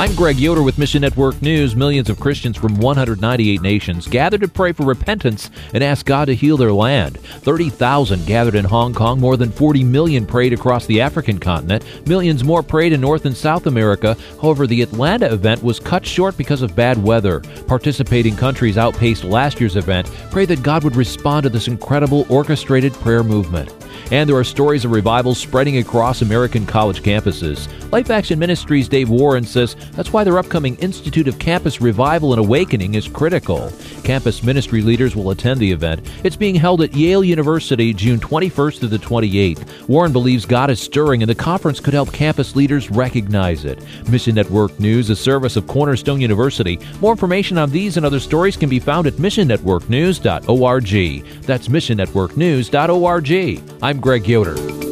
I'm Greg Yoder with Mission Network News. Millions of Christians from 198 nations gathered to pray for repentance and ask God to heal their land. 30,000 gathered in Hong Kong. More than 40 million prayed across the African continent. Millions more prayed in North and South America. However, the Atlanta event was cut short because of bad weather. Participating countries outpaced last year's event. Pray that God would respond to this incredible orchestrated prayer movement. And there are stories of revival spreading across American college campuses. Life Action Ministries' Dave Warren says that's why their upcoming Institute of Campus Revival and Awakening is critical. Campus ministry leaders will attend the event. It's being held at Yale University June 21st through the 28th. Warren believes God is stirring and the conference could help campus leaders recognize it. Mission Network News, a service of Cornerstone University. More information on these and other stories can be found at missionnetworknews.org. That's missionnetworknews.org. I'm Greg Yoder.